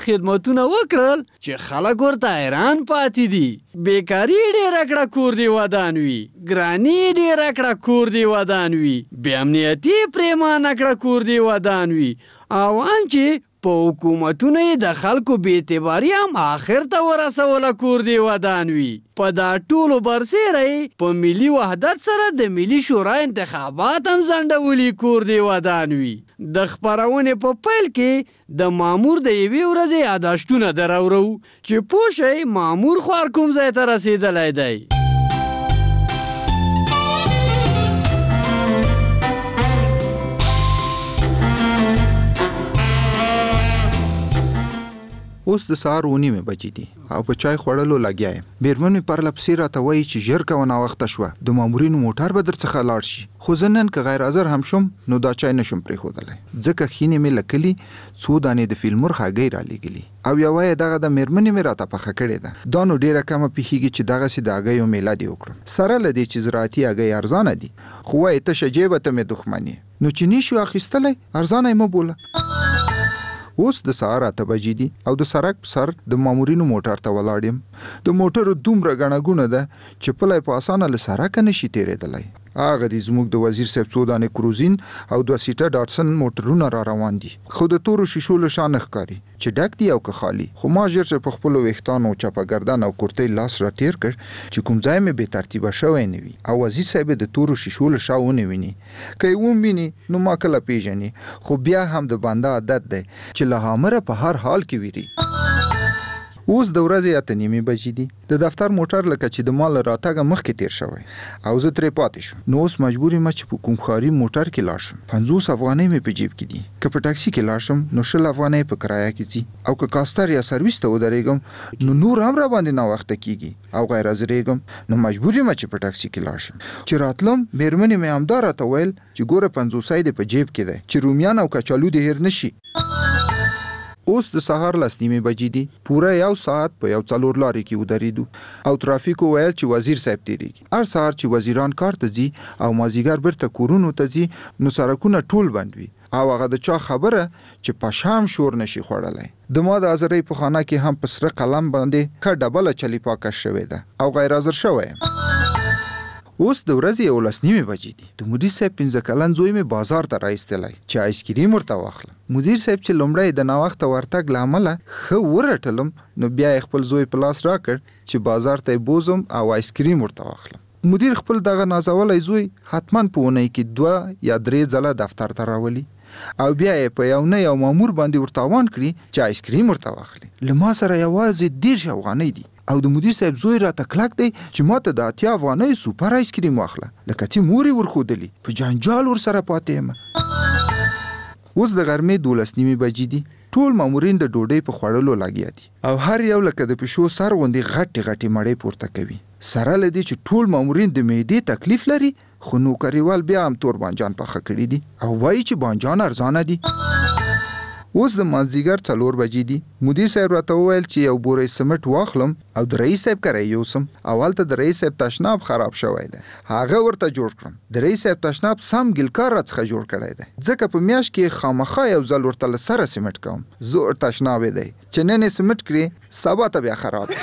خدمتونه وکړل چې خلک ورته حیران پاتې دي. بیکاري ډېره کړه کور دې ودان وي، ګراني ډېره کړه کور دې ودان وي، بې امنیتي پرېمانه کړه کور دې ودان وي، او چې په حکومتونه یې د خلکو بې اعتباري هم آخر ته ورسوله کور دې ودان وي. په دا ټولو برسېره یې په ملي وحدت سره د ملي شورا انتخابات هم ځنډولي کور دې ودان وي. د خپرونې په پیل کې د مامور د یوې ورځې یاداشتونه دراورو چې پوه شئ مامور خوار کوم ځای ته رسېدلی دی. اوس د سهار 9 بجې دي او په چای خوړلو لګیا یم. میرمن مې پرله پسې راته وایي چې ژر کوه ناوخته شوه، د مامورینو موټر به درڅخه لاړ شي. خو زه نن که غیر حاضر هم شم نو دا چای نشم پرېښودلی، ځکه خینې مې له کلي څو دانې د فیلمور هګۍ رالېږلي او یوه یې دغه د میرمنې مې راته پخه کړې ده. دا نو ډېره کمه پېښېږي چې دغسې د هګیو میله دې وکړم، سره له دې چې زراعتي هګۍ ارزانه دي. خو وایي تشه جیبه ته مې دښمن یې، نو چې نشو اخیستلی ارزانه یې مه بوله. اوس د سهار 8 بجې دي او د سړک په سر د مامورینو موټر ته ولاړ یم. د موټرو دومره ګڼه ګوڼه ده چې پلی په اسانه له سړکه نشي تېرېدلی. هغه دي زموږ د وزیر صاحب څو دانې کروزین او 2 سیټه ډاټسن موټرونه را روان دي، خو د تورو شیشو له شا نه ښکاري چې ډک دي او که خالي. خو ما ژر چې په خپلو ویښتانو چپه ګردن او کورتۍ لاس را تېر کړ چې کوم ځای مې بې ترتیبه شوی نه وي او وزیر صاحب د تورو شیشو له شا ونه ویني. که یې وویني نو ما کله پیژني، خو بیا هم د بنده عادت دی چې له هامره په هر حال کې ویري. اوس د ورځې 8:30 بجې دي. د دفتر موټر لکه چې د ما له راتګه مخکې تیر شوی او زه ترې پاتې شوم. نو اوس مجبور یم چې په کوم ښاري موټر کې لاړ شم. 50 افغانۍ مې په جیب کې دي. که په ټاکسي کې لاړ شم نو 100 افغانۍ په کرایه کې ځي، او که کاستر یا سرویس ته ودرېږم نو نور هم را باندې ناوخته کیږي، او غیر حاضرېږم نو مجبور یم چې په ټاکسي کې لاړ شم. چې راتلم میرمنې مې همدا راته ویل چې ګوره 50 دې په جیب کې دی چې رومیان او کچالو دې هېر نشي. اوس د سهار 9 بجې دي. پوره 1 ساعت په یو 4 لارې کې ودرېدو او ترافیکو ویل چې وزیر صاحب تېرېږي. هر سهار چې وزیران کار ته ځي او مازدیګر بیرته کورونو ته ځي نو سړکونه ټول بند وي او هغه د چا خبره چې په شام شور نشي خوړلی. د ما د حاضرۍ په خانه کې هم په سره قلم باندې ښه ډبله چلی پاکه شوې ده او غیر حاضر شوی یم. اوس د ورځې 11:30 بجې دي. د مدیر صاحب 15 کلن زوی مې بازار ته راایستلی چې آیسکریم ورته واخلم. مدیر صاحب چې لومړی د ناوخته ورتګ له امله ښه ورټلم نو بیا یې خپل زوی په لاس راکړ چې بازار ته یې بوزم او آیسکریم ورته واخلم. مدیر خپل دغه نازولی زوی حتما په اونۍ کې 2 یا 3 ځله دفتر ته راولي او بیا یې په یو نه یو مامور باندې ورتاوان کړي چې آیسکریم ورته واخلي. له ما سره یوازې 10 افغانۍ دي او د مدیر صاحب زوی راته کلک دی چې ما ته د 80 افغانۍ سوپر آیسکریم واخله، لکه چې مور یې ورښودلي. په جنجال ورسره پاتې یم. اوس د غرمې 12:30 بجې دي. ټول مامورین د ډوډۍ په خوړلو لګیا دي او هر یو لکه د پیشو سر غوندې غټې غټې مړۍ پورته کوي. سره له دې چې ټول مامورین د معدې تکلیف لري، خو نوکریوال بیا هم تور بانجان پخه کړي دي او وایي چې بانجان ارزانه دي. اوس د مازدیګر 4 بجې دي. مدیر صاحب راته وویل چې یو بورۍ سمټ واخلم او د رئیس صاحب کره یوسم. اولته د رئیس صاحب تشناب خراب شوی دی، هغه ورته جوړ کړم. د رئیس صاحب تشناب سم ګلکار راڅخه جوړ کړی دی، ځکه په میاشت کې خامخا یو ځل ورته له سره سمټ کوم. زوړ تشناب دی چې نن یې سمټ کړي سبا ته بیا خراب.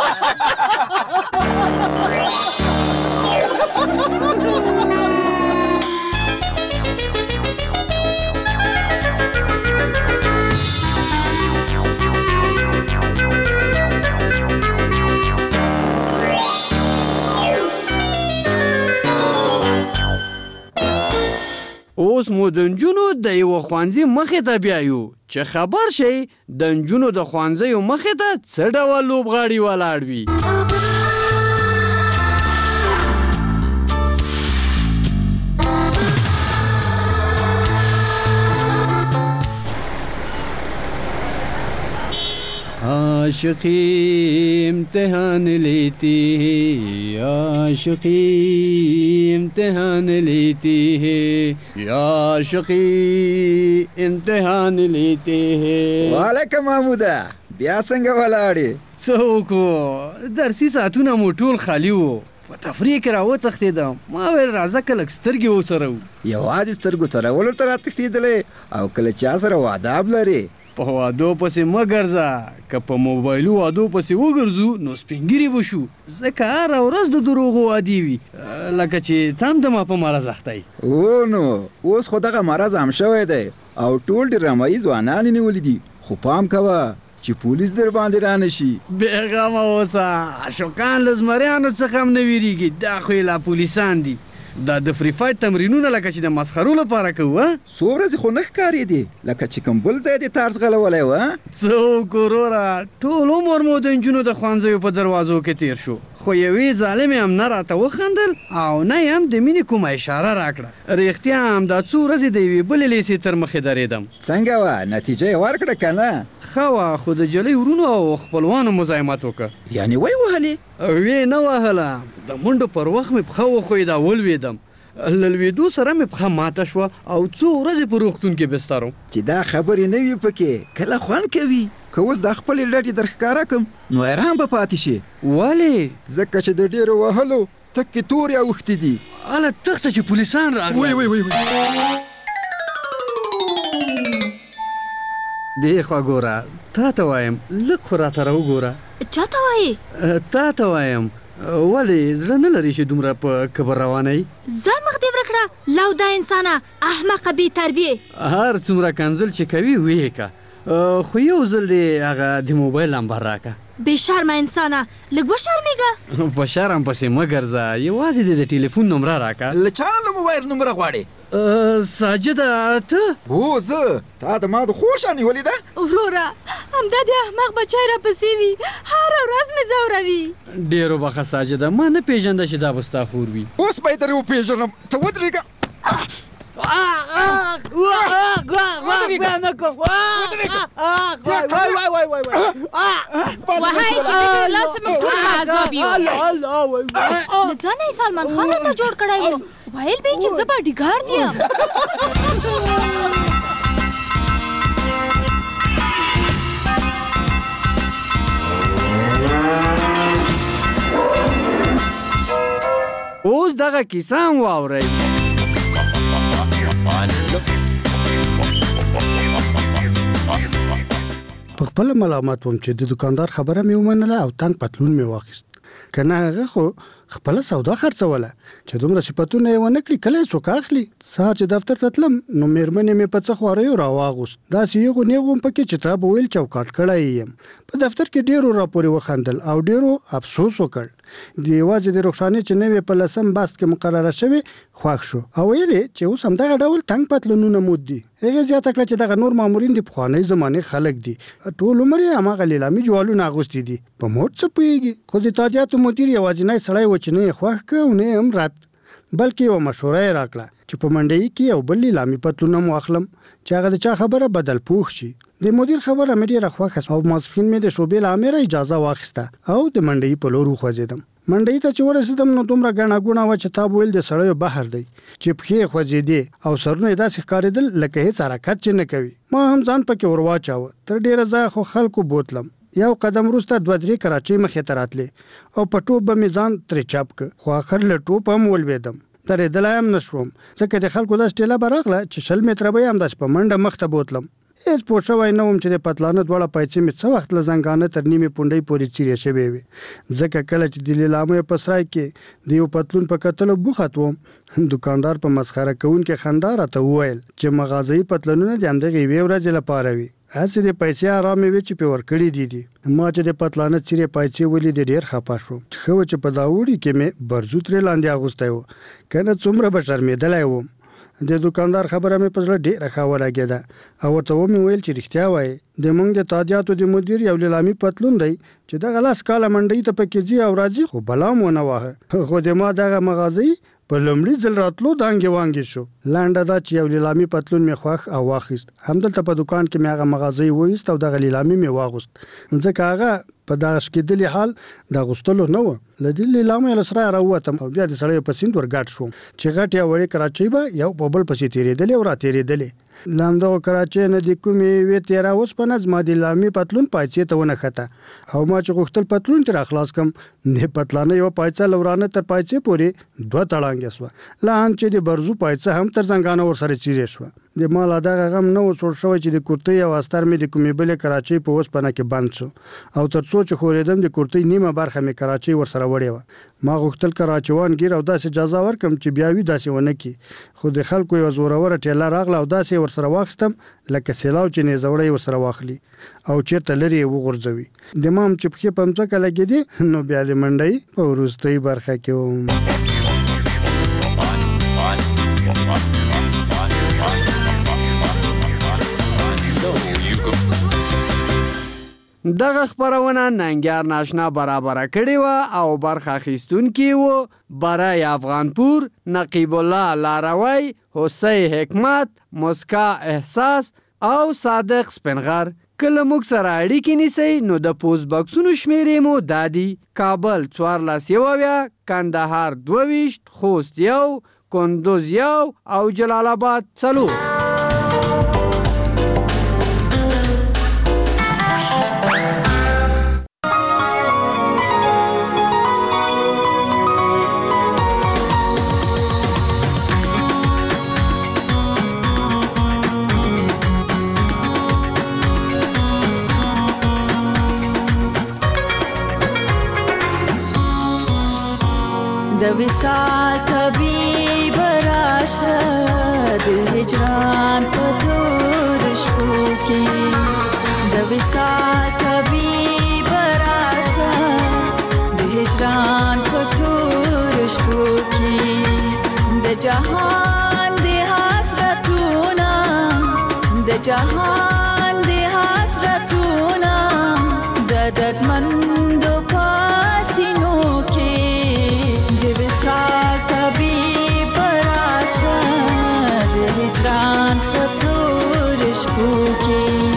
اوس مو د نجونو د یوه ښوونځي مخې ته بیایو چې خبر شئ د نجونو د ښوونځیو مخې ته څه ډول لوبغاړي ولاړ وي. आशिकी इम्तिहान लेती है, आशिकी इम्तिहान लेती है, आशिकी इम्तिहान लेती है. वालेकुम محموده، بیا څنګه ولاړې؟ څه وکړو، درسي ساعتونه مو ټول خالي وو. په تفریح کې راوتښتېدم. ما ویل راځه که لږ سترګې وڅرو. یوازې سترګو څرولو ته راتښتېدلې او کله چا سره واده هم لرې؟ په وادو پسې مه ګرځه. که په موبایلو وادو پسې وګرځو نو سپینګیري به شو، ځکه هره ورځ د دروغو وادي وي، لکه چې ته هم د ما په مرض اخته یې. نو اوس خو دغه مرض هم شوی دی او ټول ډرامایي ځوانان یې نیولي دي، خو پام کوه چې پولیس در باندې رانه شي. بېغمه اوسه، عاشقان له زمریانو څخه هم نه ویرېږي، دا خو یې لا پولیسان دي. دا د فری فایټ تمرینونه لکه چې د مسخرو لپاره کوو. څو ورځې خو نه ښکارېدې لکه چې کوم بل ځای دې تار ځغلولی و. څه وکړو وروره، ټول عمر مو د نجونو د ښوونځیو په دروازو کې تیر شو، خو یوې ظالمې هم نه راته وخندل او نه یې هم د مینې کومه اشاره راکړه. رښتیا هم دا څو ورځې د یوې بلې لیسې تر مخې درېدم. څنګه وه نتیجه یې ورکړه که نه؟ ښه وه، خو د جلۍ ورونو او خپلوانو مزاحمت وکړه. یعنې وی وهلې؟ ویې نه وهله، د منډو پر وخت مې پښه وښویده، ولوېدم. له لوېدو سره مې پښه ماته شوه او څو ورځې په روغتون کې بستر وم. چې دا خبرې نه وي پکې، کله خوند کوي. که اوس دا خپلې لټې در ښکاره کړم نو حیران به پاتې شي. ولې؟ ځکه چې د ډېرو وهلو تکې تورې اوښتې دي. هله تخته چې پولیسان راغلل. وی دې خوا ګوره، تا ته وایم لږ خو راته راوګوره. چا ته وایې؟ تا ته وایم. ولې زړه نه لري چې دومره په کبر روانئ؟ ځه مخ دې ورکړه لوده انسانه، احمقه بې تربیې. هر څومره کنځل چې کوي ویې که، خو یو ځل دې هغه د موبایل نمبر راکه. بې شرمه انسانه، لږ وشرمېږه. په شرم پسې مه ګرځه، یوازې دې د ټلیفون نمره راکه. له چا نه له موبایل نمره غواړې؟ ساجده ته؟ هو زه. تا د ما د خور شا نیولې ده؟ وروره همدا د احمق بچی راپسې وي، هره ورځ مې ځوروي. ډېر وبخښه ساجده، ما نه پېژنده چې دا به ستا خور وي. اوس به یې درې وپېژنم. ته ودرېږه. وهی چې دې لاس مې ټول عذاب یو. له ځانه یې سلمان خان راته جوړ کړی و، ویل به یې چې زه باډیګارد یم. اوس دغه کیسه هم واورئ. په خپل ملامت وم چې د دکاندار خبره مې ومنله او تنګ پتلون مې واخیست، کنه هغه خو خپل سودا خرڅوله چې دومره صفتونه یې ونه کړي کله یې څوک اخلي. سهار چې دفتر ته تلم نو مېرمنې مې په څه خواریو راواغوست، داسې یغو نیغو پکې چې تا به ویل چوکاټ کړی یم. په دفتر کې ډېرو راپورې وخندل او ډېرو افسوس وکړ. د یوازې د رخصانې چې نوې په 10 بست کې مقرره شوې خوښ شو او ویلې چې اوس همدغه ډول تنګ پتلونونه مود دي. هغې زیاته کړه چې دغه نور مامورین د پخوانۍ زمانې خلک دي، ټول عمر یې هماغه لیلامي جوالونه اغوستي دي، په موټ څه پوهېږي. خو د تادیاتو مدیر یوازینی سړی و چې نه یې خوښ کړ او نه هم رد، بلکې یوه مشوره یې راکړه چې په منډۍ کې یو بل لیلامي پتلون هم واخلم چې هغه د چا خبره بدل پوښ شي. د مدیر خبره مې ډېره خوښه شوه او ماسپښین مې د شعبې له امره اجازه واخیسته او د منډۍ په لور وخوځېدم. منډۍ ته چې ورسېدم نو دومره ګڼه ګوڼه وه چې تا ویل د سړیو بحر دی، چې پښې یې خوځېدې او سرونه یې داسې ښکارېدل لکه هېڅ حرکت چې نه کوي. ما هم ځان پکې ور واچاوه، تر ډېره ځایه خو خلکو بوتلم. یو قدم وروسته 2-3 کراچۍ مخې ته راتلې او په ټوپ به مې ځان ترې چاپ کړ، خو آخر له ټوپ هم ولوېدم. درېدلی هم نه شوم ځکه د خلکو داسې ټېله به راغله چې 20 متره به یې همداسې په منډه مخ ته بوتلم. هېڅ پوه شوی نه وم چې د پتلانه دواړه پایڅې مې څه وخت له زنګانه تر نیمې پونډۍ پورې څیرې شوې وې، ځکه کله چې د لیلامیو په سرای کې د یو پتلون په کتلو بوخت وم، دکاندار په مسخره کوونکې خندا راته وویل چې مغازه‌يي پتلونونه د همدغې یوې ورځې لپاره وي، هسې د پیسې ارامې وې چې پې ورکړي دي. ما چې د پتلانه څیرې پایڅې ولیدې ډېر خفه شوم. ښه وه چې په دا اوړي کې مې برزو ترې لاندې اغوستی و، که نه څومره به شرمېدلی وم. د دکاندار خبره مې په زړه ډېره ښه ولګېده او ورته ومې ویل چې رښتیا وایي زموږ د تادیاتو د مدیر یو لیلامي پتلون دی چې دغه 10 کاله منډۍ ته پکې ځي او راځي، خو بلا م ونه واهه. خو د ما دغه مغازه‌يي په لومړي ځل راتلو دانګې وانګې شو. لنډه دا چې یو لیلامي پتلون مې خوښ او واخیست. همدلته په دکان کې مې هغه مغازه‌يي وویست او دغه لیلامي مې واغوست، ځکه هغه په دغه شکېدلي حال د اغوستلو نه و. له دې لیلامه له سره راووتم او بیا د سړی په سیند ورګډ شوم چې غټ یا وړې کراچۍ به یو په بل پسې تېرېدلې او راتېرېدلې. لاندغه کراچۍ نه د کومې یوې تېره اوسپنه زما د لامي پتلون پایڅې ته ونښته او ما چې غوښتل پتلون ترې راخلاص کړم د پتلانه یوه پایڅه له ورانه تر پایڅې پورې 2 تړانګې شوه. لا هم چې د برزو پایڅه هم تر زنګانه ورسره چیرې شوه. د ما لا دغه غم نه و سوړ شوی چې د کورتۍ او استر مې د کومې بلې کراچۍ په اوسپنه کې بند شو او تر څو چې خورېدم د کورتۍ نیمه برخه مې کراچۍ ورسره وړې وه. ما غوښتل کراچوان ګیر او داسې اجازه ورکړم چې بیا وي داسې ونه کړي خو د خلکو یوه زوروره ټیله راغله او داسې ورسره واخیستم لکه سیلاو چې نیزوړی ورسره واخلي او چېرته لرې یې وغورځوي. د ما هم چې پښې په مځکه لګېدې نو بیا د منډۍ په وروستۍ برخه کې وم. دغه خبرونه ننګیار ناشنا برابره کړې وه او برخه اخیستونکي وو برای افغانپور، نقیب الله لاروی، حسی حکمت، مسکا احساس او صادق سپنغر. کله موږ سره اړیکې نیسئ نو د پوسټ بکسونو شمیرې مو دا دي: کابل 14 کندهار 22 خوست 1 کندوز 1 او جلال آباد 4. د وصال طبیب راشه د هجران په تور شپو کې د وصال طبیب راشه د هجران په تور شپو کې د جهان د حسرتونه د جهان د حسرتونه د دردمندو پاسینو کې طبیب راشه د هجران په تور شپو کې.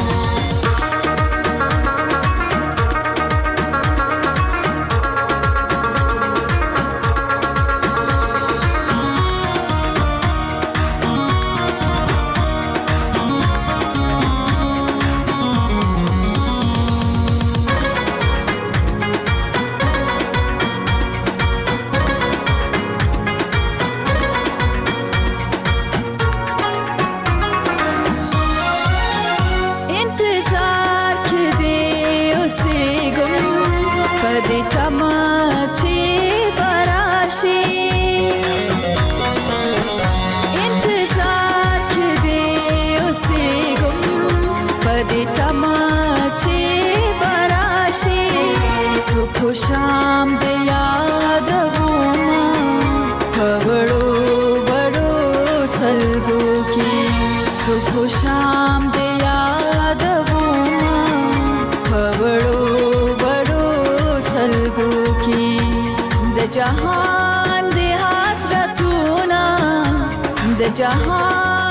شام د یاد وما خبرو بڑو سلگو کی صبح شام د یاد وما خبرو بڑو سلگو کی د جهان د حسرتونه د جهان